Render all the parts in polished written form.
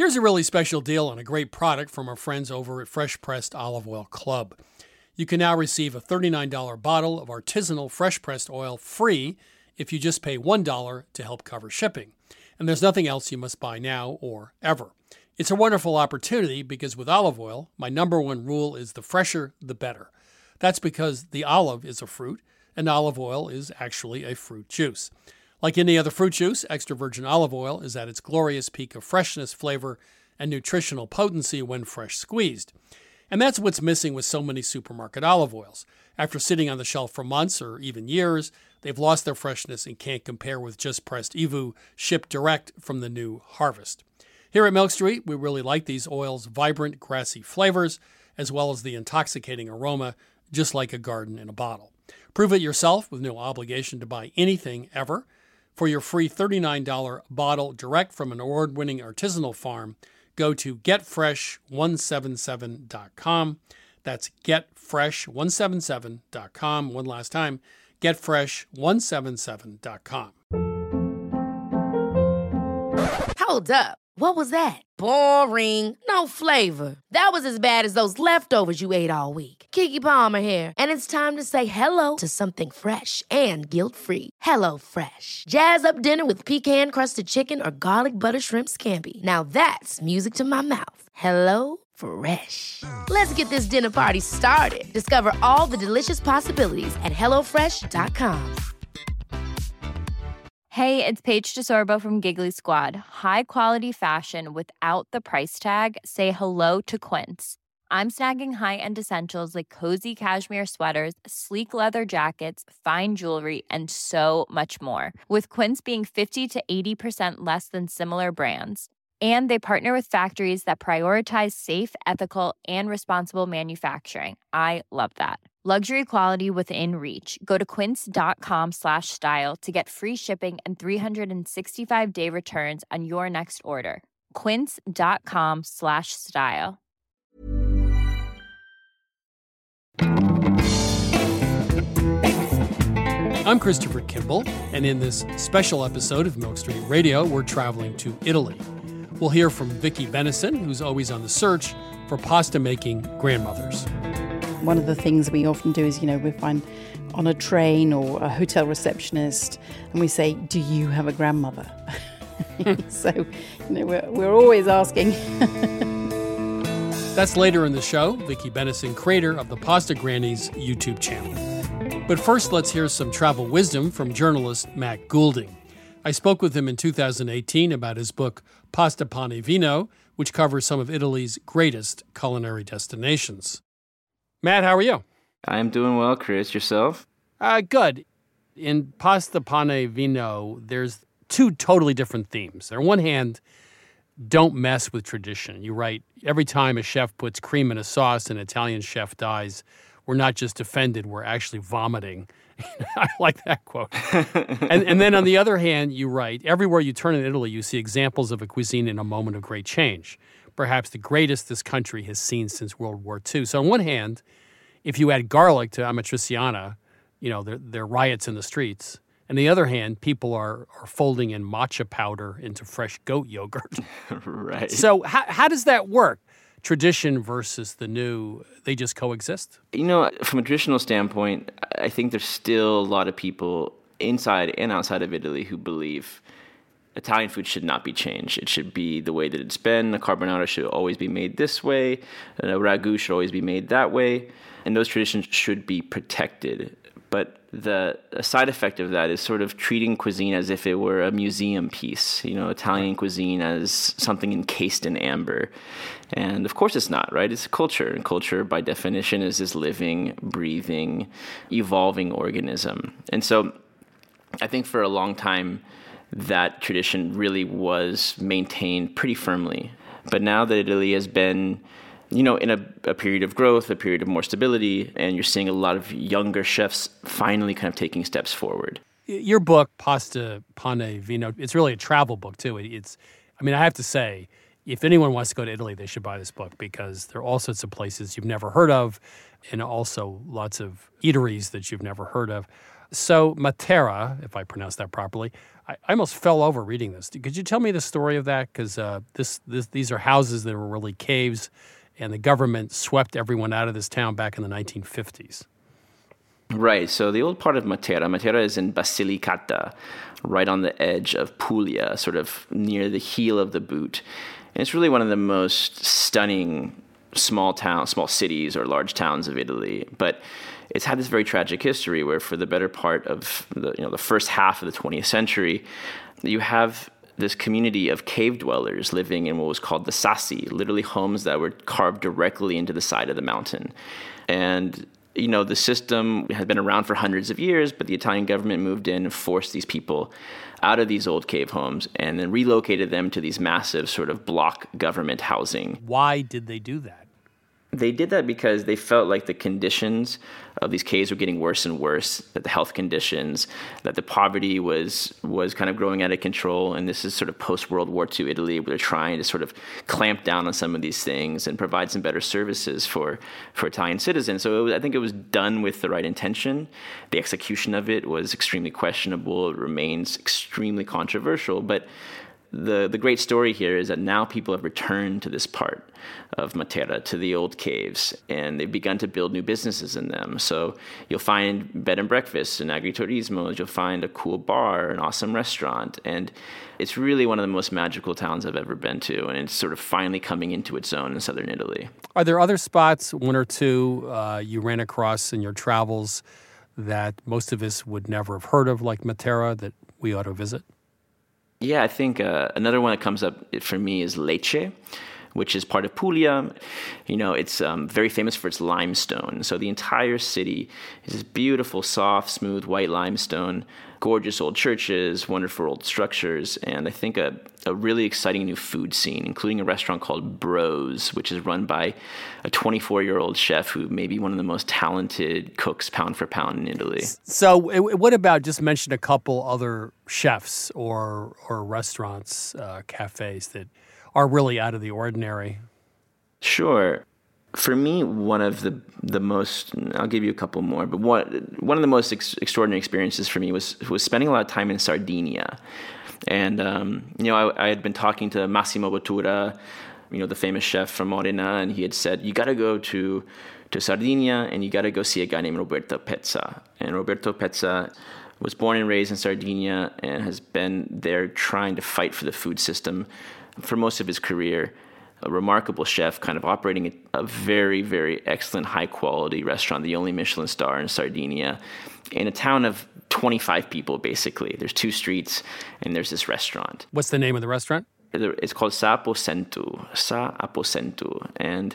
Here's a really special deal on a great product from our friends over at Fresh Pressed Olive Oil Club. You can now receive a $39 bottle of artisanal fresh pressed oil free if you just pay $1 to help cover shipping. And there's nothing else you must buy now or ever. It's a wonderful opportunity because with olive oil, my number one rule is the fresher, the better. That's because the olive is a fruit, and olive oil is actually a fruit juice. Like any other fruit juice, extra virgin olive oil is at its glorious peak of freshness, flavor, and nutritional potency when fresh squeezed. And that's what's missing with so many supermarket olive oils. After sitting on the shelf for months or even years, they've lost their freshness and can't compare with just pressed EVOO shipped direct from the new harvest. Here at Milk Street, we really like these oils' vibrant, grassy flavors, as well as the intoxicating aroma, just like a garden in a bottle. Prove it yourself with no obligation to buy anything ever. For your free $39 bottle direct from an award-winning artisanal farm, go to getfresh177.com. That's getfresh177.com. One last time, getfresh177.com. Hold up. What was that? Boring. No flavor. That was as bad as those leftovers you ate all week. Keke Palmer here. And it's time to say hello to something fresh and guilt-free. Hello Fresh. Jazz up dinner with pecan-crusted chicken or garlic butter shrimp scampi. Now that's music to my mouth. Hello Fresh. Let's get this dinner party started. Discover all the delicious possibilities at hellofresh.com. Hey, it's Paige DeSorbo from Giggly Squad. High quality fashion without the price tag. Say hello to Quince. I'm snagging high-end essentials like cozy cashmere sweaters, sleek leather jackets, fine jewelry, and so much more. With Quince being 50 to 80% less than similar brands. And they partner with factories that prioritize safe, ethical, and responsible manufacturing. I love that. Luxury quality within reach. Go to quince.com/style to get free shipping and 365-day returns on your next order. Quince.com/style. I'm Christopher Kimball, and in this special episode of Milk Street Radio, we're traveling to Italy. We'll hear from Vicky Benison, who's always on the search for pasta-making grandmothers. One of the things we often do is, we find on a train or a hotel receptionist and we say, do you have a grandmother? So, we're always asking. That's later in the show, Vicky Benison, creator of the Pasta Grannies YouTube channel. But first, let's hear some travel wisdom from journalist Matt Goulding. I spoke with him in 2018 about his book, Pasta Pane Vino, which covers some of Italy's greatest culinary destinations. Matt, how are you? I'm doing well, Chris. Yourself? Good. In Pasta Pane Vino, there's two totally different themes. On one hand, don't mess with tradition. You write, every time a chef puts cream in a sauce, an Italian chef dies. We're not just offended, we're actually vomiting. I like that quote. And then on the other hand, you write, everywhere you turn in Italy, you see examples of a cuisine in a moment of great change. Perhaps the greatest this country has seen since World War II. So on one hand, if you add garlic to Amatriciana, there are riots in the streets. On the other hand, people are folding in matcha powder into fresh goat yogurt. Right. So how does that work? Tradition versus the new, they just coexist? From a traditional standpoint, I think there's still a lot of people inside and outside of Italy who believe Italian food should not be changed. It should be the way that it's been. The carbonara should always be made this way. A ragu should always be made that way. And those traditions should be protected. But the side effect of that is sort of treating cuisine as if it were a museum piece, Italian cuisine as something encased in amber. And of course it's not, right? It's a culture. And culture, by definition, is this living, breathing, evolving organism. And so I think for a long time, that tradition really was maintained pretty firmly. But now that Italy has been, in a period of growth, a period of more stability, and you're seeing a lot of younger chefs finally kind of taking steps forward. Your book, Pasta Pane Vino, it's really a travel book, too. I have to say, if anyone wants to go to Italy, they should buy this book because there are all sorts of places you've never heard of and also lots of eateries that you've never heard of. So Matera, if I pronounced that properly, I almost fell over reading this. Could you tell me the story of that? Because these are houses that were really caves, and the government swept everyone out of this town back in the 1950s. Right. So the old part of Matera is in Basilicata, right on the edge of Puglia, sort of near the heel of the boot. And it's really one of the most stunning small cities or large towns of Italy. But it's had this very tragic history where for the better part of the first half of the 20th century, you have this community of cave dwellers living in what was called the Sassi, literally homes that were carved directly into the side of the mountain. And the system had been around for hundreds of years, but the Italian government moved in and forced these people out of these old cave homes and then relocated them to these massive sort of block government housing. Why did they do that? They did that because they felt like the conditions of these caves were getting worse and worse, that the health conditions, that the poverty was kind of growing out of control. And this is sort of post-World War II Italy, where they're trying to sort of clamp down on some of these things and provide some better services for Italian citizens. So I think it was done with the right intention. The execution of it was extremely questionable. It remains extremely controversial. But the great story here is that now people have returned to this part of Matera, to the old caves, and they've begun to build new businesses in them. So you'll find bed and breakfast and agriturismos, you'll find a cool bar, an awesome restaurant, and it's really one of the most magical towns I've ever been to, and it's sort of finally coming into its own in southern Italy. Are there other spots, one or two, you ran across in your travels that most of us would never have heard of, like Matera, that we ought to visit? Yeah, I think another one that comes up for me is Lecce, which is part of Puglia. It's very famous for its limestone. So the entire city is this beautiful, soft, smooth, white limestone, gorgeous old churches, wonderful old structures, and I think a really exciting new food scene, including a restaurant called Bros, which is run by a 24-year-old chef who may be one of the most talented cooks pound for pound in Italy. So what about just mention a couple other chefs or restaurants, cafes that are really out of the ordinary? Sure. For me, one of the most, I'll give you a couple more, but one of the most extraordinary experiences for me was spending a lot of time in Sardinia. And, I had been talking to Massimo Bottura, the famous chef from Modena, and he had said, you got to go to Sardinia and you got to go see a guy named Roberto Pezza. And Roberto Pezza was born and raised in Sardinia and has been there trying to fight for the food system for most of his career. A remarkable chef, kind of operating a very, very excellent, high-quality restaurant, the only Michelin star in Sardinia, in a town of 25 people, basically. There's 2 streets, and there's this restaurant. What's the name of the restaurant? It's called Sa Aposentu, and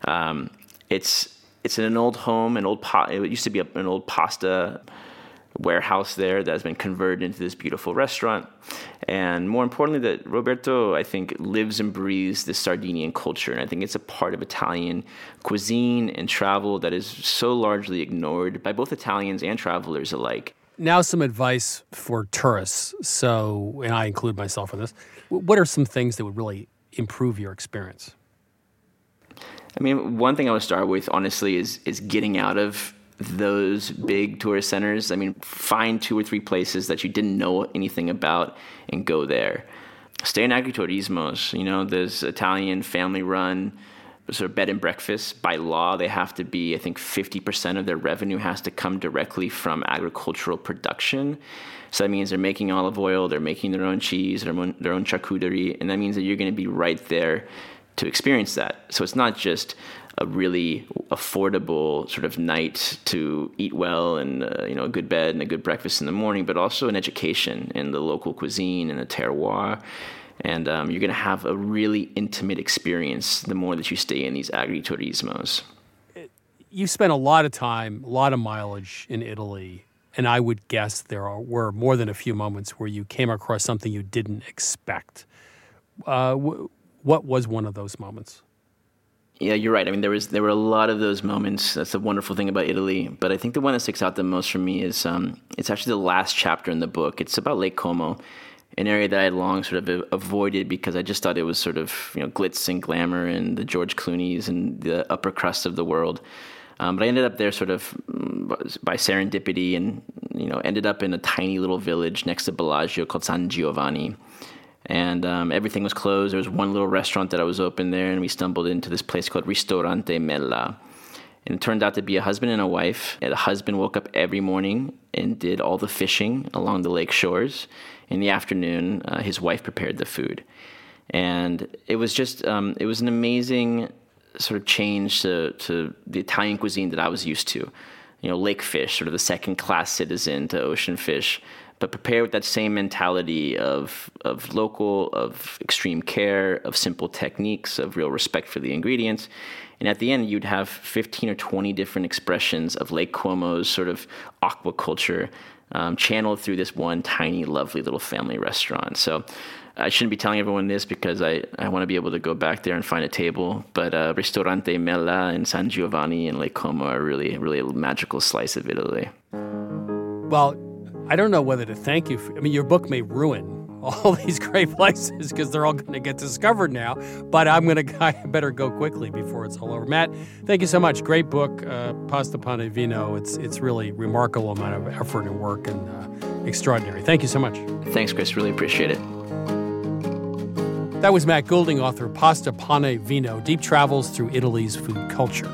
it's in an old home, it used to be an old pasta warehouse there that has been converted into this beautiful restaurant. And more importantly, that Roberto, I think, lives and breathes this Sardinian culture. And I think it's a part of Italian cuisine and travel that is so largely ignored by both Italians and travelers alike. Now some advice for tourists. So, and I include myself in this. What are some things that would really improve your experience? I mean, one thing I would start with, honestly, is getting out of those big tourist centers. I mean, find 2 or 3 places that you didn't know anything about and go there. Stay in agriturismos. There's Italian family-run sort of bed and breakfast. By law, they have to be, I think 50% of their revenue has to come directly from agricultural production. So that means they're making olive oil, they're making their own cheese, their own charcuterie, and that means that you're going to be right there to experience that. So it's not just a really affordable sort of night to eat well and a good bed and a good breakfast in the morning, but also an education in the local cuisine and the terroir. And you're going to have a really intimate experience the more that you stay in these agriturismos. You spent a lot of time, a lot of mileage in Italy, and I would guess were more than a few moments where you came across something you didn't expect. What was one of those moments? Yeah, you're right. I mean, there were a lot of those moments. That's the wonderful thing about Italy. But I think the one that sticks out the most for me is it's actually the last chapter in the book. It's about Lake Como, an area that I had long sort of avoided because I just thought it was sort of glitz and glamour and the George Clooney's and the upper crust of the world. But I ended up there sort of by serendipity and, ended up in a tiny little village next to Bellagio called San Giovanni. And everything was closed. There was one little restaurant that I was open there, and we stumbled into this place called Ristorante Mella. And it turned out to be a husband and a wife. And the husband woke up every morning and did all the fishing along the lake shores. In the afternoon, his wife prepared the food. And it was just, it was an amazing sort of change to the Italian cuisine that I was used to. Lake fish, sort of the second-class citizen to ocean fish, but prepared with that same mentality of local, of extreme care, of simple techniques, of real respect for the ingredients. And at the end, you'd have 15 or 20 different expressions of Lake Como's sort of aquaculture channeled through this one tiny, lovely little family restaurant. So I shouldn't be telling everyone this because I want to be able to go back there and find a table. But Ristorante Mella in San Giovanni and Lake Como are really, really a magical slice of Italy. Well, I don't know whether to thank you. Your book may ruin all these great places because they're all going to get discovered now. But I better go quickly before it's all over. Matt, thank you so much. Great book, Pasta Pane Vino. It's really remarkable amount of effort and work and extraordinary. Thank you so much. Thanks, Chris. Really appreciate it. That was Matt Goulding, author of Pasta Pane Vino, Deep Travels Through Italy's Food Culture.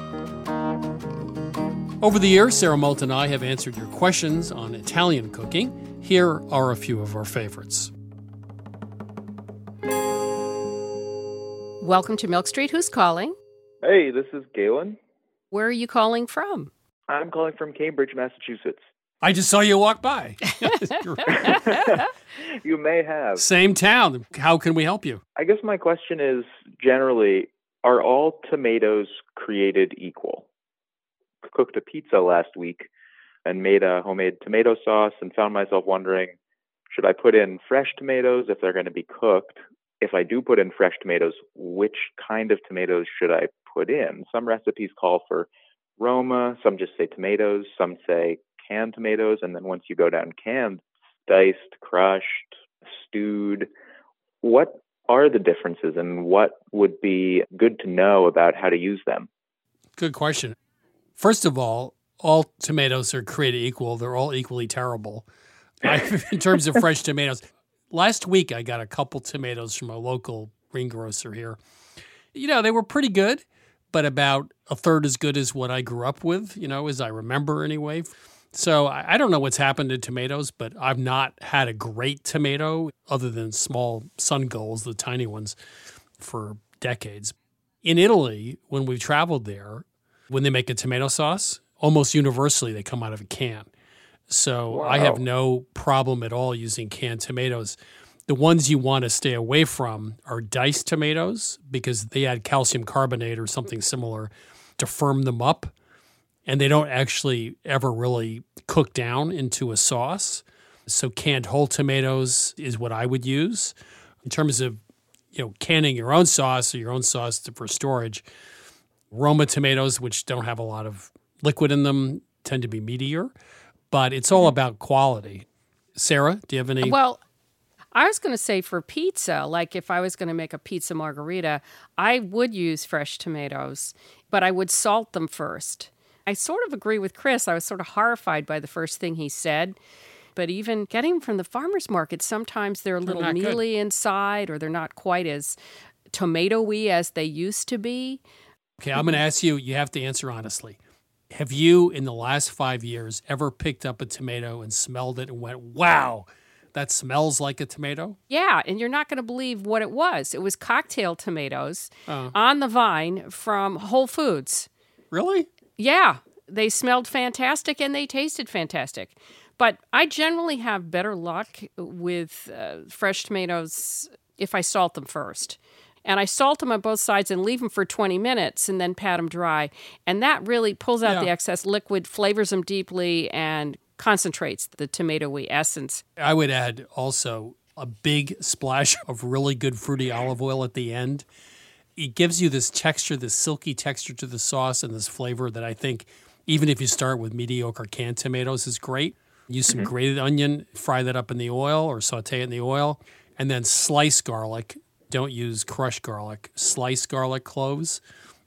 Over the years, Sarah Moult and I have answered your questions on Italian cooking. Here are a few of our favorites. Welcome to Milk Street. Who's calling? Hey, this is Galen. Where are you calling from? I'm calling from Cambridge, Massachusetts. I just saw you walk by. You may have. Same town. How can we help you? I guess my question is, generally, are all tomatoes created equal? Cooked a pizza last week and made a homemade tomato sauce and found myself wondering, should I put in fresh tomatoes if they're going to be cooked? If I do put in fresh tomatoes, which kind of tomatoes should I put in? Some recipes call for Roma, some just say tomatoes, some say canned tomatoes, and then once you go down canned, diced, crushed, stewed. What are the differences and what would be good to know about how to use them? Good question. First of all tomatoes are created equal. They're all equally terrible. In terms of fresh tomatoes, last week I got a couple tomatoes from a local greengrocer here. They were pretty good, but about a third as good as what I grew up with, as I remember anyway. So I don't know what's happened to tomatoes, but I've not had a great tomato other than small sun goals, the tiny ones, for decades. In Italy, when we traveled there, when they make a tomato sauce, almost universally they come out of a can. So wow. I have no problem at all using canned tomatoes. The ones you want to stay away from are diced tomatoes because they add calcium carbonate or something similar to firm them up. And they don't actually ever really cook down into a sauce. So canned whole tomatoes is what I would use. In terms of, canning your own sauce or your own sauce for storage, Roma tomatoes, which don't have a lot of liquid in them, tend to be meatier. But it's all about quality. Sarah, do you have any? Well, I was going to say for pizza, like if I was going to make a pizza margherita, I would use fresh tomatoes, but I would salt them first. I sort of agree with Chris. I was sort of horrified by the first thing he said. But even getting them from the farmer's market, sometimes they're a little mealy inside or they're not quite as tomato-y as they used to be. Okay, I'm going to ask you, you have to answer honestly. Have you, in the last 5 years, ever picked up a tomato and smelled it and went, wow, that smells like a tomato? Yeah, and you're not going to believe what it was. It was cocktail tomatoes on the vine from Whole Foods. Really? Yeah, they smelled fantastic and they tasted fantastic. But I generally have better luck with fresh tomatoes if I salt them first. And I salt them on both sides and leave them for 20 minutes and then pat them dry. And that really pulls out the excess liquid, flavors them deeply, and concentrates the tomato-y essence. I would add also a big splash of really good fruity olive oil at the end. It gives you this texture, this silky texture to the sauce and this flavor that I think, even if you start with mediocre canned tomatoes, is great. Use some grated onion, fry that up in the oil or saute it in the oil, and then slice garlic. Don't use crushed garlic. Slice garlic cloves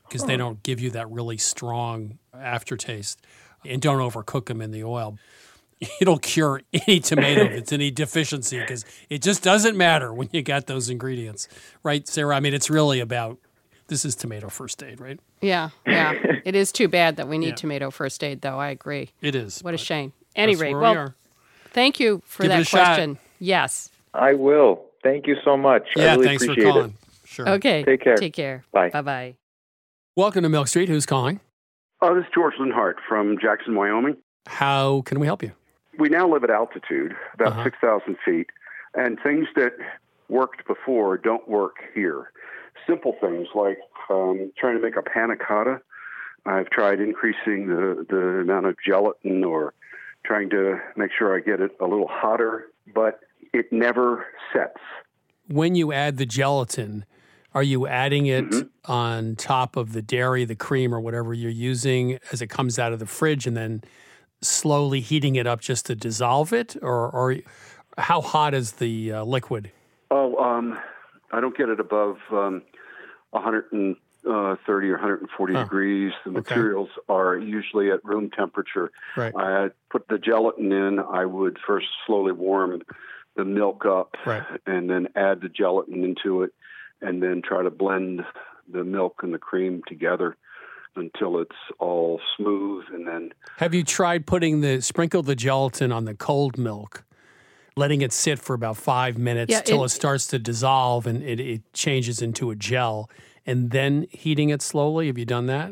because they don't give you that really strong aftertaste. And don't overcook them in the oil. It'll cure any tomato if it's any deficiency, because it just doesn't matter when you got those ingredients. Right, Sarah? I mean, it's really about, this is tomato first aid, right? Yeah. It is too bad that we need tomato first aid, though. I agree. It is. What a shame. Any rate, where we well, are. thank you for Give it that a shot. question. Yes. I will. Thank you so much. I Yeah, really thanks for appreciate calling. it. Sure. Okay. Take care. Take care. Bye. Bye-bye. Welcome to Milk Street. Who's calling? This is George Linhart from Jackson, Wyoming. How can we help you? We now live at altitude, about 6,000 feet, and things that worked before don't work here. Simple things like trying to make a panna cotta. I've tried increasing the amount of gelatin or trying to make sure I get it a little hotter, but it never sets. When you add the gelatin, are you adding it on top of the dairy, the cream, or whatever you're using as it comes out of the fridge, and then slowly heating it up just to dissolve it? Or how hot is the liquid? I don't get it above 130 or 140 degrees. The materials are usually at room temperature. Right. I put the gelatin in. I would first slowly warm the milk up and then add the gelatin into it, and then try to blend the milk and the cream together until it's all smooth. And then Have you tried sprinkle the gelatin on the cold milk, letting it sit for about 5 minutes till it starts to dissolve and it changes into a gel, and then heating it slowly? Have you done that?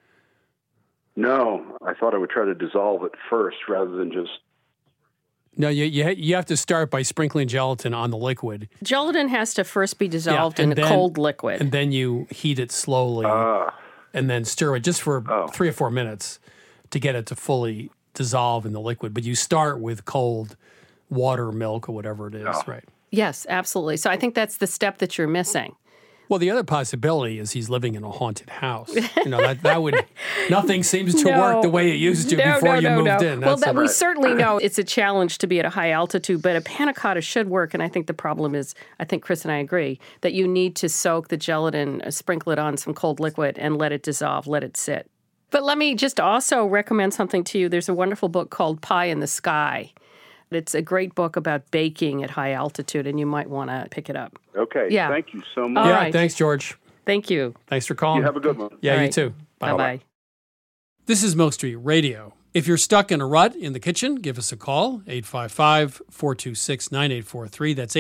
No, I thought I would try to dissolve it first rather than just... No, you have to start by sprinkling gelatin on the liquid. Gelatin has to first be dissolved in a cold liquid. And then you heat it slowly and then stir it just for 3 or 4 minutes to get it to fully dissolve in the liquid. But you start with cold water, milk, or whatever it is, right? Yes, absolutely. So I think that's the step that you're missing. Well, the other possibility is he's living in a haunted house. That would, nothing seems to work the way it used to before you moved in. Well, we certainly know it's a challenge to be at a high altitude, but a panna cotta should work. And I think the problem is, I think Chris and I agree, that you need to soak the gelatin, sprinkle it on some cold liquid, and let it dissolve, let it sit. But let me just also recommend something to you. There's a wonderful book called Pie in the Sky. It's a great book about baking at high altitude, and you might want to pick it up. Okay. Yeah. Thank you so much. All right. Thanks, George. Thank you. Thanks for calling. You have a good one. Yeah, All you right. too. Bye-bye. This is Milk Street Radio. If you're stuck in a rut in the kitchen, give us a call, 855-426-9843. That's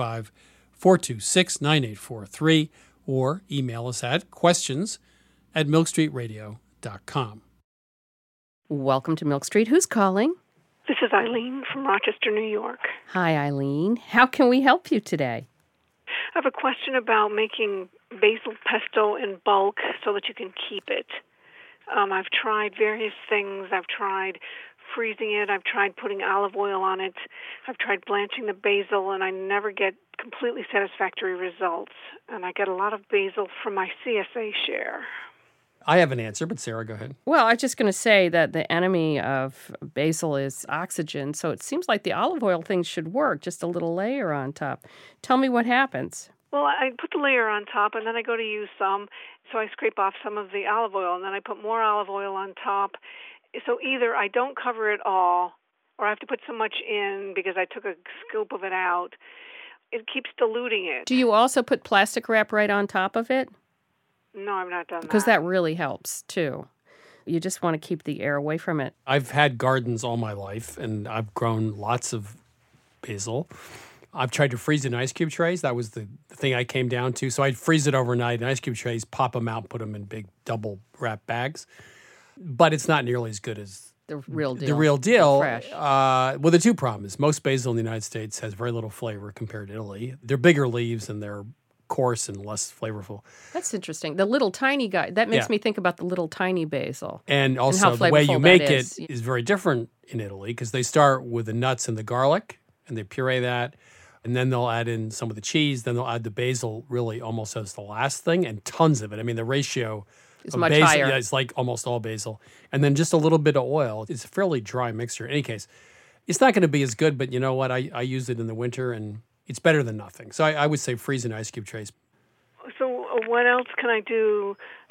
855-426-9843. Or email us at questions@milkstreetradio.com. Welcome to Milk Street. Who's calling? This is Eileen from Rochester, New York. Hi, Eileen. How can we help you today? I have a question about making basil pesto in bulk so that you can keep it. I've tried various things. I've tried freezing it. I've tried putting olive oil on it. I've tried blanching the basil, and I never get completely satisfactory results. And I get a lot of basil from my CSA share. I have an answer, but Sarah, go ahead. Well, I was just going to say that the enemy of basil is oxygen, so it seems like the olive oil thing should work, just a little layer on top. Tell me what happens. Well, I put the layer on top, and then I go to use some, so I scrape off some of the olive oil, and then I put more olive oil on top. So either I don't cover it all, or I have to put so much in because I took a scoop of it out. It keeps diluting it. Do you also put plastic wrap right on top of it? No, I've not done that. Because that really helps, too. You just want to keep the air away from it. I've had gardens all my life, and I've grown lots of basil. I've tried to freeze it in ice cube trays. That was the thing I came down to. So I'd freeze it overnight in ice cube trays, pop them out, put them in big double wrap bags. But it's not nearly as good as the real deal. The real deal. Fresh. Well, the two problems. Most basil in the United States has very little flavor compared to Italy. They're bigger leaves and they're coarse and less flavorful. That's interesting. The little tiny guy, that makes me think about the little tiny basil. And also how the way you flavorful make that it is very different in Italy because they start with the nuts and the garlic and they puree that. And then they'll add in some of the cheese. Then they'll add the basil really almost as the last thing and tons of it. I mean, the ratio It's of much basil, higher. Yeah, it's like almost all basil. And then just a little bit of oil. It's a fairly dry mixture. In any case, it's not going to be as good, but you know what? I use it in the winter and it's better than nothing. So I would say freeze in ice cube trays. So what else can I do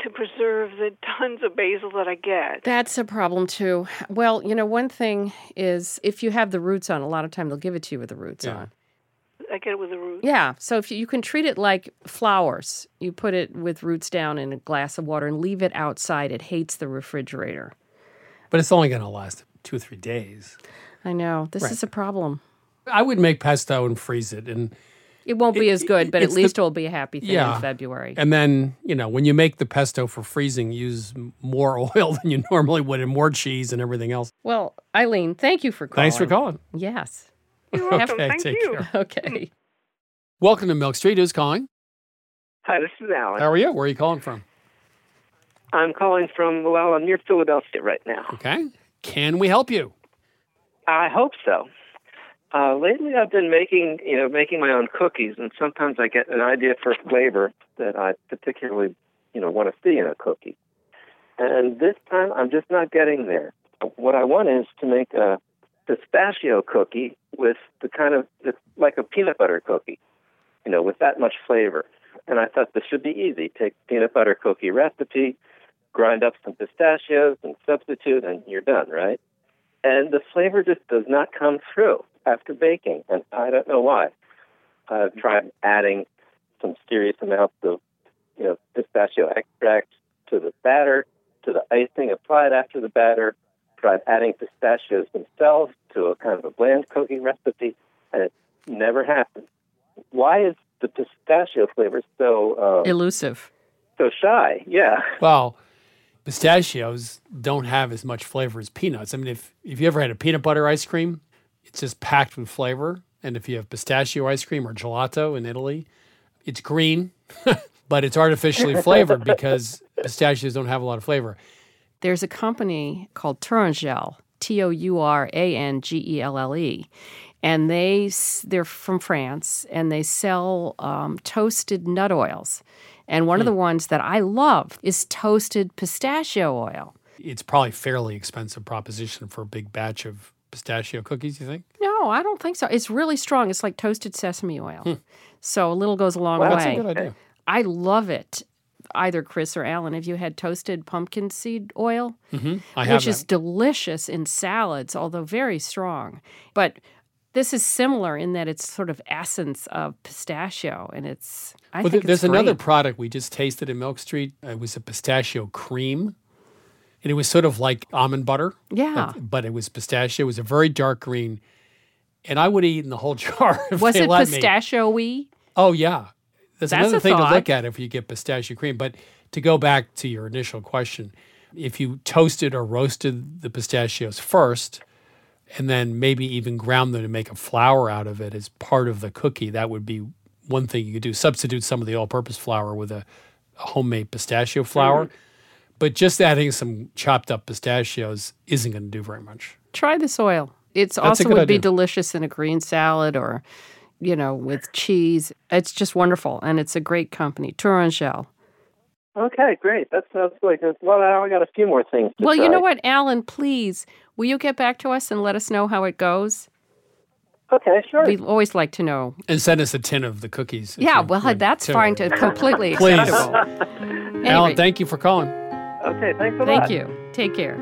to preserve the tons of basil that I get. That's a problem, too. Well, one thing is if you have the roots on, a lot of time they'll give it to you with the roots on. I get it with the roots. Yeah, so if you can treat it like flowers. You put it with roots down in a glass of water and leave it outside. It hates the refrigerator. But it's only going to last 2 or 3 days. I know. This is a problem. I would make pesto and freeze it. And it won't be as good, but at least it will be a happy thing in February. And then, when you make the pesto for freezing, use more oil than you normally would and more cheese and everything else. Well, Eileen, thank you for calling. Thanks for calling. Yes. You're welcome. Okay, Thank take you. care. Okay. Welcome to Milk Street. Who's calling? Hi, this is Alan. How are you? Where are you calling from? I'm calling from, I'm near Philadelphia right now. Okay. Can we help you? I hope so. Lately, I've been making my own cookies, and sometimes I get an idea for flavor that I particularly, want to see in a cookie. And this time, I'm just not getting there. What I want is to make a pistachio cookie with it's like a peanut butter cookie, with that much flavor. And I thought this should be easy. Take peanut butter cookie recipe, grind up some pistachios and substitute, and you're done, right? And the flavor just does not come through after baking, and I don't know why. I've tried adding some serious amounts of, pistachio extract to the batter, to the icing applied after the batter, tried adding pistachios themselves to a kind of a bland cookie recipe, and it never happened. Why is the pistachio flavor so elusive? So shy, yeah. Well, pistachios don't have as much flavor as peanuts. I mean, if you ever had a peanut butter ice cream, it's just packed with flavor. And if you have pistachio ice cream or gelato in Italy, it's green, but it's artificially flavored because pistachios don't have a lot of flavor. There's a company called Tourangelle, Tourangelle, and they're from France, and they sell toasted nut oils. And one of the ones that I love is toasted pistachio oil. It's probably a fairly expensive proposition for a big batch of pistachio cookies, you think? No, I don't think so. It's really strong. It's like toasted sesame oil. So a little goes a long way. That's a good idea. I love it. Either Chris or Alan, have you had toasted pumpkin seed oil? Mm-hmm. I have which is delicious in salads, although very strong. But this is similar in that it's sort of essence of pistachio, and I think there's it's great. another product we just tasted in Milk Street. It was a pistachio cream, and it was sort of like almond butter. Yeah. But it was pistachio. It was a very dark green, and I would have eaten the whole jar if Was they it let me. pistachio-y? Oh, yeah. That's another thing thought. to look at if you get pistachio cream. But to go back to your initial question, if you toasted or roasted the pistachios first and then maybe even ground them to make a flour out of it as part of the cookie, that would be one thing you could do. Substitute some of the all-purpose flour with a homemade pistachio flour. Mm-hmm. But just adding some chopped up pistachios isn't going to do very much. Try this oil. It also would be delicious in a green salad or, with cheese. It's just wonderful, and it's a great company, Tourangelle. Okay, great. That sounds good. Well, now I got a few more things to Well, try. you know what, Alan, please, will you get back to us and let us know how it goes? Okay, sure. We'd always like to know. And send us a tin of the cookies. Yeah, well, that's fine to completely Please. acceptable. Alan, thank you for calling. Okay, thanks a lot. Thank you. Take care.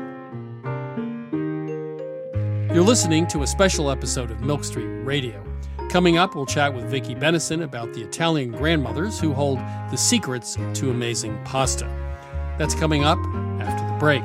You're listening to a special episode of Milk Street Radio. Coming up, we'll chat with Vicki Bennison about the Italian grandmothers who hold the secrets to amazing pasta. That's coming up after the break.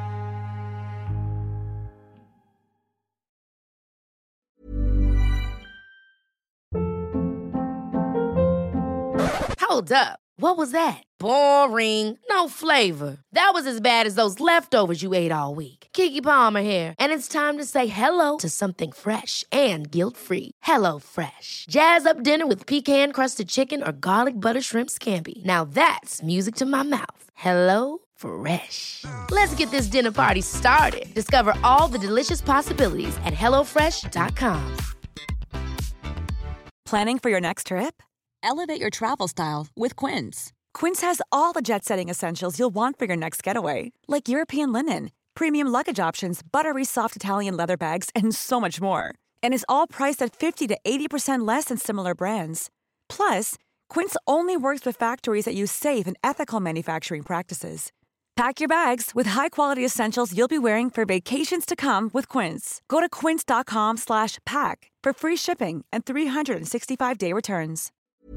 Hold up. What was that? Boring. No flavor. That was as bad as those leftovers you ate all week. Keke Palmer here, and it's time to say hello to something fresh and guilt-free. Hello Fresh. Jazz up dinner with pecan-crusted chicken or garlic butter shrimp scampi. Now that's music to my mouth. Hello Fresh. Let's get this dinner party started. Discover all the delicious possibilities at hellofresh.com. Planning for your next trip? Elevate your travel style with Quince. Quince has all the jet-setting essentials you'll want for your next getaway, like European linen, premium luggage options, buttery soft Italian leather bags, and so much more. And is all priced at 50 to 80% less than similar brands. Plus, Quince only works with factories that use safe and ethical manufacturing practices. Pack your bags with high-quality essentials you'll be wearing for vacations to come with Quince. Go to quince.com/pack for free shipping and 365-day returns.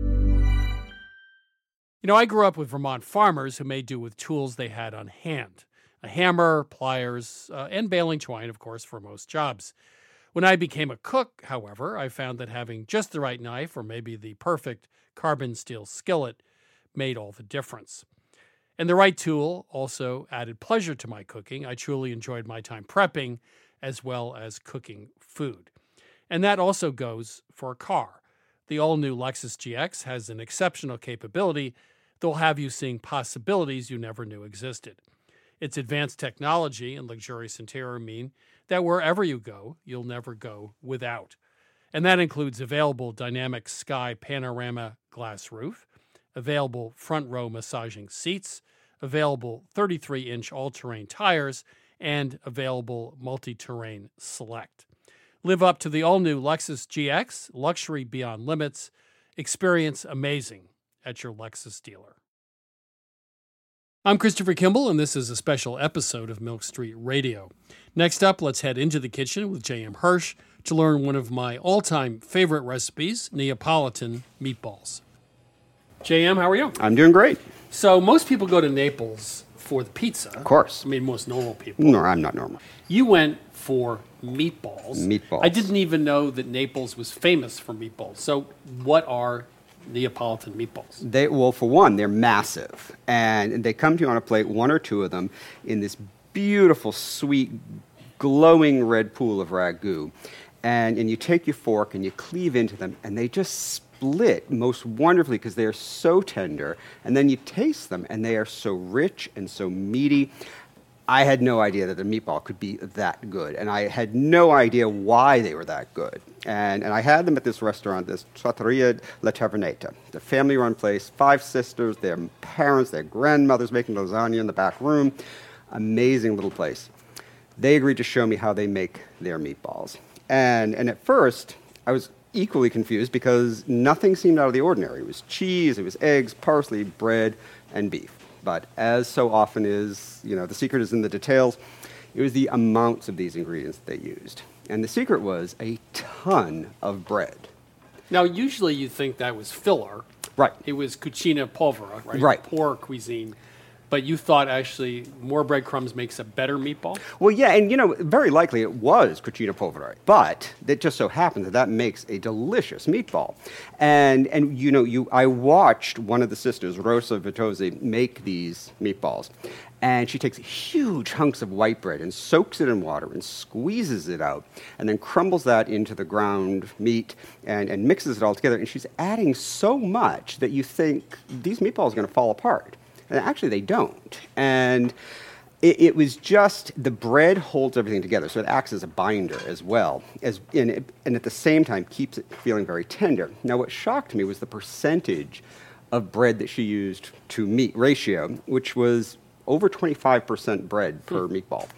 I grew up with Vermont farmers who made do with tools they had on hand. A hammer, pliers, and baling twine, of course, for most jobs. When I became a cook, however, I found that having just the right knife or maybe the perfect carbon steel skillet made all the difference. And the right tool also added pleasure to my cooking. I truly enjoyed my time prepping as well as cooking food. And that also goes for a car. The all-new Lexus GX has an exceptional capability that will have you seeing possibilities you never knew existed. Its advanced technology and luxurious interior mean that wherever you go, you'll never go without. And that includes available dynamic sky panorama glass roof, available front row massaging seats, available 33-inch all-terrain tires, and available multi-terrain select. Live up to the all-new Lexus GX, luxury beyond limits. Experience amazing at your Lexus dealer. I'm Christopher Kimball, and this is a special episode of Milk Street Radio. Next up, let's head into the kitchen with J.M. Hirsch to learn one of my all-time favorite recipes, Neapolitan meatballs. J.M., how are you? I'm doing great. So most people go to Naples for the pizza. Of course. I mean, most normal people. No, I'm not normal. You went for meatballs. Meatballs. I didn't even know that Naples was famous for meatballs. So what are Neapolitan meatballs? Well, for one, they're massive. And they come to you on a plate, one or two of them, in this beautiful, sweet, glowing red pool of ragu. And you take your fork and you cleave into them, and they just split most wonderfully because they are so tender. And then you taste them, and they are so rich and so meaty. I had no idea that the meatball could be that good, and I had no idea why they were that good. And I had them at this restaurant, this Trattoria La Tavernetta, the family-run place, 5 sisters, their parents, their grandmothers making lasagna in the back room. Amazing little place. They agreed to show me how they make their meatballs. And at first, I was equally confused because nothing seemed out of the ordinary. It was cheese, it was eggs, parsley, bread, and beef. But as so often is, the secret is in the details. It was the amounts of these ingredients that they used. And the secret was a ton of bread. Now, usually you think that was filler. Right. It was cucina povera, right? Right. Poor cuisine. But you thought actually more breadcrumbs makes a better meatball? Well, yeah, and very likely it was cucina povera, but it just so happens that makes a delicious meatball. And I watched one of the sisters, Rosa Vitozzi, make these meatballs. And she takes huge hunks of white bread and soaks it in water and squeezes it out and then crumbles that into the ground meat and mixes it all together. And she's adding so much that you think these meatballs are going to fall apart. And actually, they don't. And it was just the bread holds everything together, so it acts as a binder as well, and at the same time keeps it feeling very tender. Now, what shocked me was the percentage of bread that she used to meat ratio, which was over 25% bread per meatball.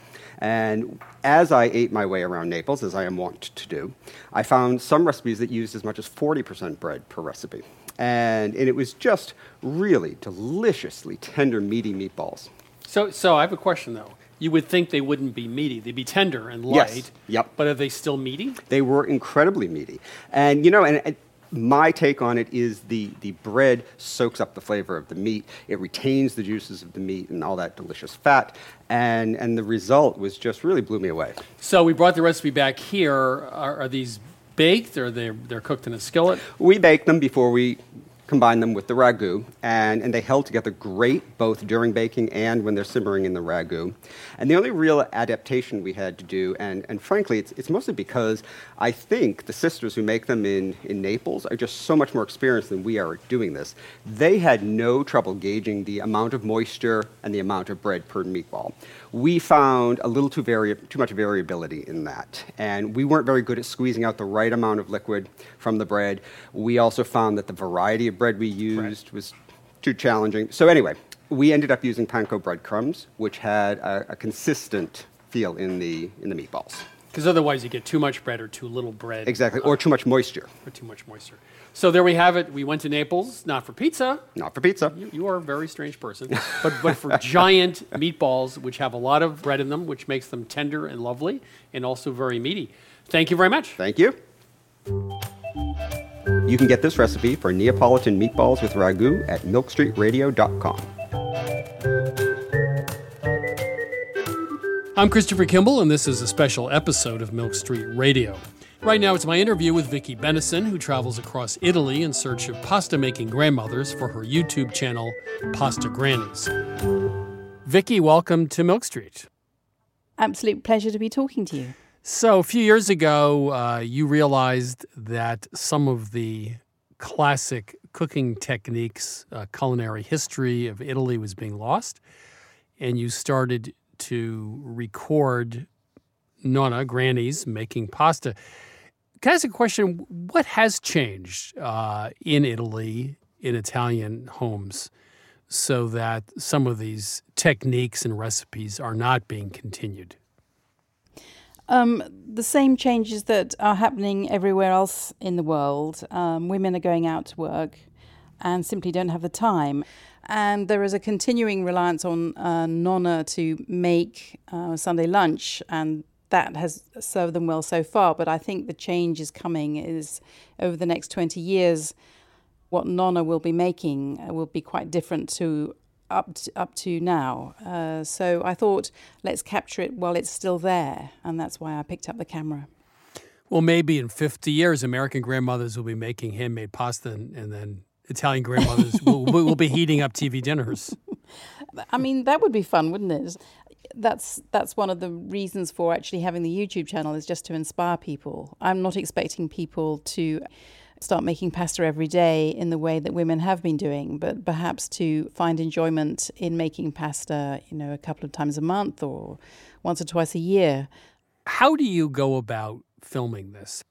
And as I ate my way around Naples, as I am wont to do, I found some recipes that used as much as 40% bread per recipe. And it was just really deliciously tender, meaty meatballs. So I have a question, though. You would think they wouldn't be meaty. They'd be tender and light. Yes. Yep. But are they still meaty? They were incredibly meaty. And, and my take on it is the bread soaks up the flavor of the meat. It retains the juices of the meat and all that delicious fat. And the result was just really blew me away. So we brought the recipe back here. Are these baked or they're cooked in a skillet? We baked them before we combined them with the ragu, and they held together great both during baking and when they're simmering in the ragu. And the only real adaptation we had to do, and frankly, it's mostly because I think the sisters who make them in Naples are just so much more experienced than we are at doing this. They had no trouble gauging the amount of moisture and the amount of bread per meatball. We found a little too much variability in that, and we weren't very good at squeezing out the right amount of liquid from the bread. We also found that the variety of bread we used was too challenging. So anyway, we ended up using panko breadcrumbs, which had a consistent feel in the meatballs. Because otherwise you get too much bread or too little bread. Exactly, or too much moisture. Or too much moisture. So there we have it. We went to Naples, not for pizza. Not for pizza. You are a very strange person. but for giant meatballs, which have a lot of bread in them, which makes them tender and lovely, and also very meaty. Thank you very much. Thank you. You can get this recipe for Neapolitan meatballs with ragu at milkstreetradio.com. I'm Christopher Kimball, and this is a special episode of Milk Street Radio. Right now, it's my interview with Vicki Bennison, who travels across Italy in search of pasta-making grandmothers for her YouTube channel, Pasta Grannies. Vicki, welcome to Milk Street. Absolute pleasure to be talking to you. So a few years ago, you realized that some of the classic cooking techniques, culinary history of Italy was being lost, and you started to record nonna, grannies, making pasta. Can I ask a question? What has changed in Italy, in Italian homes, so that some of these techniques and recipes are not being continued? The same changes that are happening everywhere else in the world. Women are going out to work and simply don't have the time. And there is a continuing reliance on nonna to make Sunday lunch, and that has served them well so far. But I think the change is coming is over the next 20 years, what nonna will be making will be quite different to up to now. So I thought, let's capture it while it's still there. And that's why I picked up the camera. Well, maybe in 50 years, American grandmothers will be making handmade pasta, and then Italian grandmothers will be heating up TV dinners. I mean, that would be fun, wouldn't it? That's one of the reasons for actually having the YouTube channel, is just to inspire people. I'm not expecting people to start making pasta every day in the way that women have been doing, but perhaps to find enjoyment in making pasta, a couple of times a month or once or twice a year. How do you go about filming this?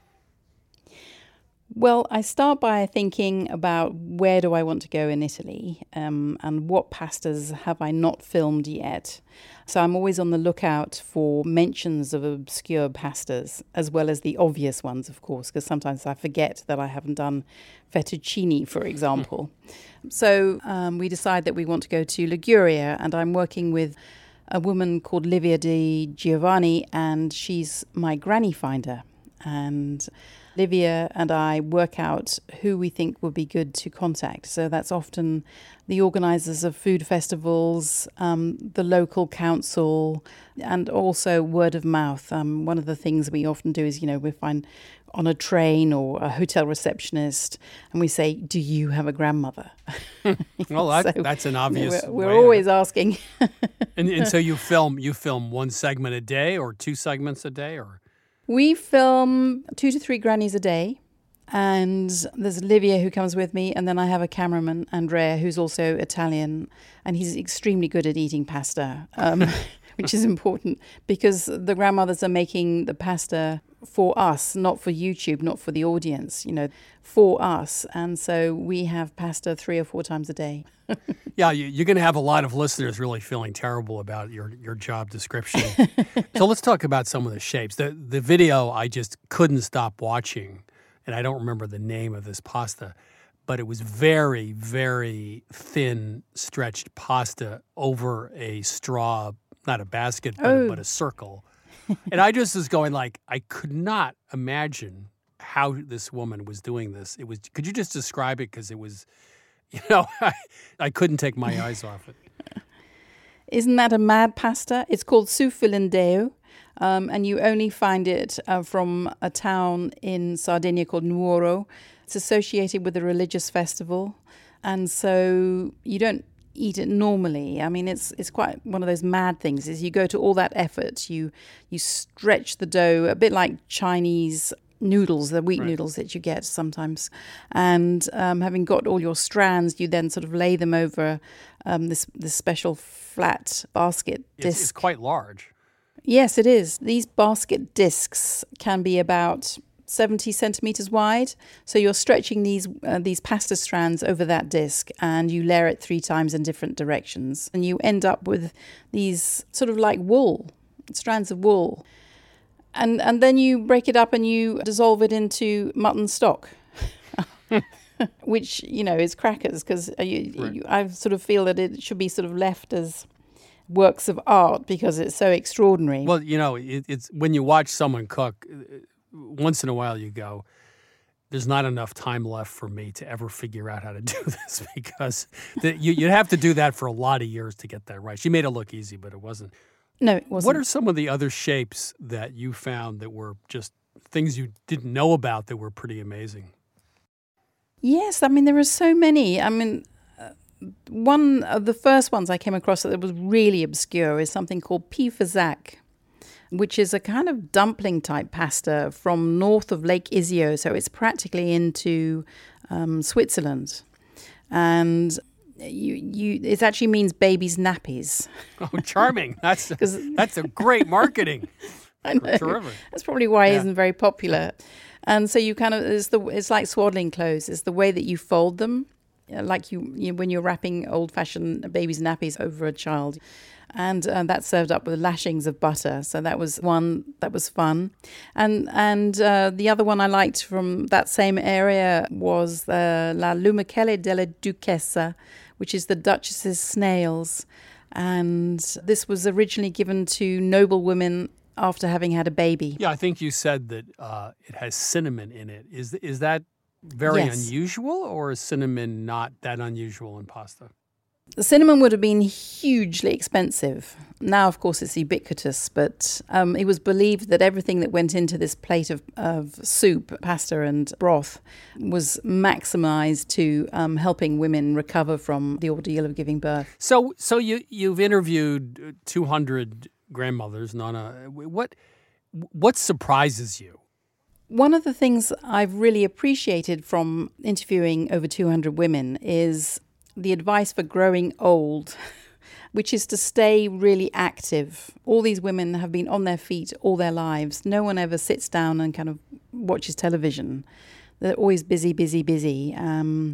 Well, I start by thinking about where do I want to go in Italy, and what pastas have I not filmed yet. So I'm always on the lookout for mentions of obscure pastas, as well as the obvious ones, of course, because sometimes I forget that I haven't done fettuccine, for example. So we decide that we want to go to Liguria, and I'm working with a woman called Livia Di Giovanni, and she's my granny finder. And Livia and I work out who we think would be good to contact. So that's often the organisers of food festivals, the local council, and also word of mouth. One of the things we often do is, we find on a train or a hotel receptionist, and we say, "Do you have a grandmother?" Well, that's an obvious. We're always asking. and so you film one segment a day or two segments a day, or? We film 2 to 3 grannies a day, and there's Livia who comes with me, and then I have a cameraman, Andrea, who's also Italian, and he's extremely good at eating pasta, which is important because the grandmothers are making the pasta for us, not for YouTube, not for the audience, for us. And so we have pasta 3 or 4 times a day. Yeah, you're going to have a lot of listeners really feeling terrible about your job description. So let's talk about some of the shapes. The video I just couldn't stop watching, and I don't remember the name of this pasta, but it was very, very thin, stretched pasta over a straw, not a basket, but a circle. And I just was going I could not imagine how this woman was doing this. Could you just describe it? Because it was, I couldn't take my eyes off it. Isn't that a mad pasta? It's called Sufilindeo, and you only find it from a town in Sardinia called Nuoro. It's associated with a religious festival, and so you don't eat it normally. I mean, it's quite one of those mad things. Is you go to all that effort, you stretch the dough a bit like Chinese noodles, the wheat noodles that you get sometimes, and having got all your strands, you then sort of lay them over this special flat basket disc. It's quite large. Yes, it is. These basket discs can be about 70 centimeters wide. So you're stretching these pasta strands over that disc, and you layer it 3 times in different directions. And you end up with these sort of like wool, strands of wool. And then you break it up and you dissolve it into mutton stock, which, is crackers, because I sort of feel that it should be sort of left as works of art because it's so extraordinary. Well, it's when you watch someone cook, once in a while you go, there's not enough time left for me to ever figure out how to do this, because you'd have to do that for a lot of years to get that right. She made it look easy, but it wasn't. No, it wasn't. What are some of the other shapes that you found that were just things you didn't know about that were pretty amazing? Yes, there are so many. One of the first ones I came across that was really obscure is something called pifazak, which is a kind of dumpling type pasta from north of Lake Iseo. So it's practically into Switzerland. And it actually means baby's nappies. Oh, charming. That's a great marketing. I know. Terrific. That's probably why it isn't very popular. And so you kind of, it's like swaddling clothes. It's the way that you fold them, like you when you're wrapping old-fashioned baby's nappies over a child. And that's served up with lashings of butter. So that was one that was fun. And the other one I liked from that same area was La Lumaquelle della Duchessa, which is the Duchess's snails. And this was originally given to noblewomen after having had a baby. Yeah, I think you said that it has cinnamon in it. Is that very unusual, or is cinnamon not that unusual in pasta? The cinnamon would have been hugely expensive. Now, of course, it's ubiquitous, but it was believed that everything that went into this plate of soup, pasta and broth was maximized to helping women recover from the ordeal of giving birth. So you've interviewed 200 grandmothers, Nana. What surprises you? One of the things I've really appreciated from interviewing over 200 women is the advice for growing old, which is to stay really active. All these women have been on their feet all their lives. No one ever sits down and kind of watches television. They're always busy, busy, busy. And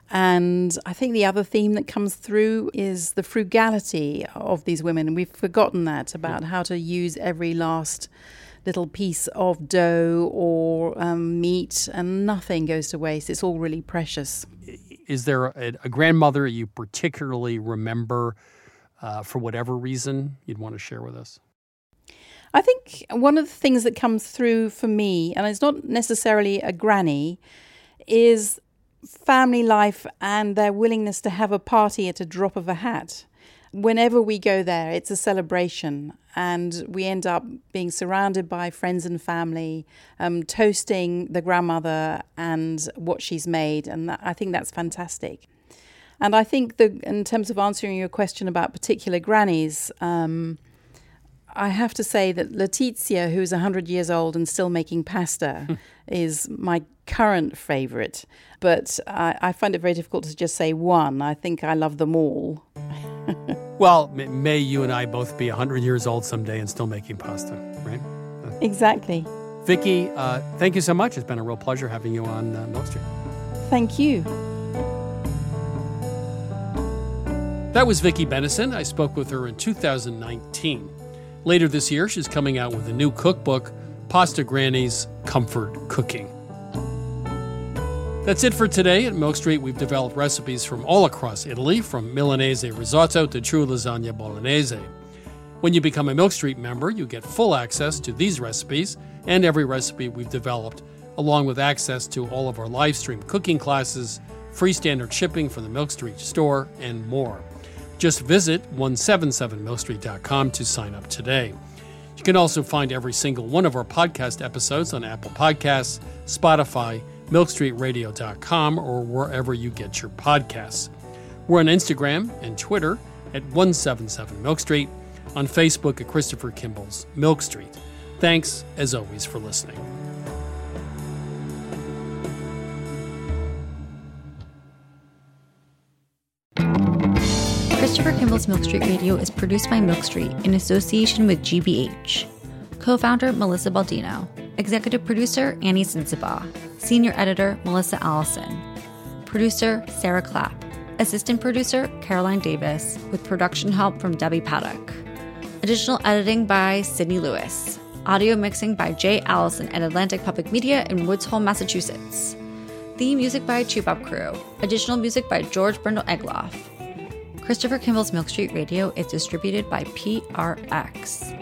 I think the other theme that comes through is the frugality of these women. And we've forgotten that about how to use every last little piece of dough or meat, and nothing goes to waste. It's all really precious. Is there a grandmother you particularly remember for whatever reason you'd want to share with us? I think one of the things that comes through for me, and it's not necessarily a granny, is family life and their willingness to have a party at a drop of a hat. Whenever we go there, it's a celebration, and we end up being surrounded by friends and family, toasting the grandmother and what she's made, and I think that's fantastic. And I think that in terms of answering your question about particular grannies, I have to say that Letizia, who's 100 years old and still making pasta, is my current favourite. But I find it very difficult to just say one. I think I love them all. Well, may you and I both be 100 years old someday and still making pasta, right? Exactly. Vicki, thank you so much. It's been a real pleasure having you on Milk Street. Thank you. That was Vicki Bennison. I spoke with her in 2019. Later this year, she's coming out with a new cookbook, Pasta Granny's Comfort Cooking. That's it for today. At Milk Street, we've developed recipes from all across Italy, from Milanese risotto to true lasagna bolognese. When you become a Milk Street member, you get full access to these recipes and every recipe we've developed, along with access to all of our live stream cooking classes, free standard shipping from the Milk Street store, and more. Just visit 177milkstreet.com to sign up today. You can also find every single one of our podcast episodes on Apple Podcasts, Spotify, milkstreetradio.com, or wherever you get your podcasts. We're on Instagram and Twitter at 177milkstreet, on Facebook at Christopher Kimball's Milk Street. Thanks, as always, for listening. Christopher Kimball's Milk Street Radio is produced by Milk Street in association with GBH. Co-founder Melissa Baldino. Executive producer Annie Sensabaugh. Senior editor Melissa Allison. Producer Sarah Clapp. Assistant producer Caroline Davis, with production help from Debbie Paddock. Additional editing by Sydney Lewis. Audio mixing by Jay Allison at Atlantic Public Media in Woods Hole, Massachusetts. Theme music by Cheap Up Crew. Additional music by George Brindle Egloff. Christopher Kimball's Milk Street Radio is distributed by PRX.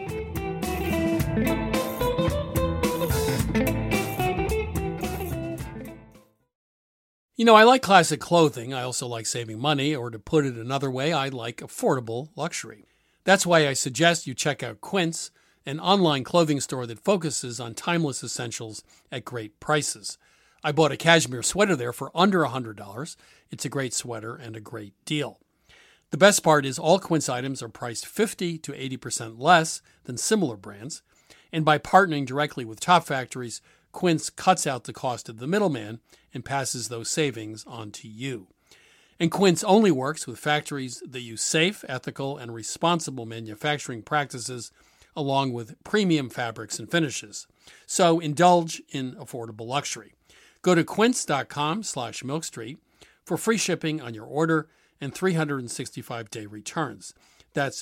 You know, I like classic clothing. I also like saving money, or to put it another way, I like affordable luxury. That's why I suggest you check out Quince, an online clothing store that focuses on timeless essentials at great prices. I bought a cashmere sweater there for under $100. It's a great sweater and a great deal. The best part is all Quince items are priced 50 to 80% less than similar brands. And by partnering directly with top factories, Quince cuts out the cost of the middleman and passes those savings on to you. And Quince only works with factories that use safe, ethical, and responsible manufacturing practices, along with premium fabrics and finishes. So indulge in affordable luxury. Go to quince.com/milkstreet for free shipping on your order and 365-day returns. That's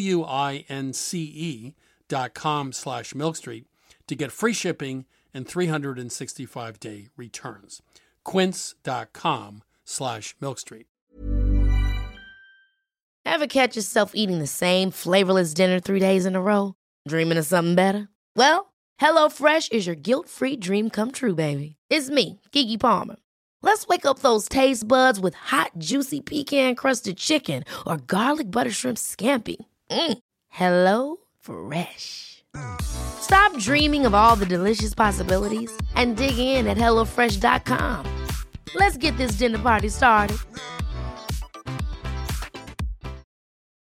QUINCE.com/milkstreet to get free shipping and 365-day returns. Quince.com/milkstreet. Ever catch yourself eating the same flavorless dinner 3 days in a row? Dreaming of something better? Well, HelloFresh is your guilt-free dream come true, baby. It's me, Keke Palmer. Let's wake up those taste buds with hot, juicy pecan-crusted chicken or garlic butter shrimp scampi. Hello Fresh. Stop dreaming of all the delicious possibilities and dig in at HelloFresh.com. Let's get this dinner party started.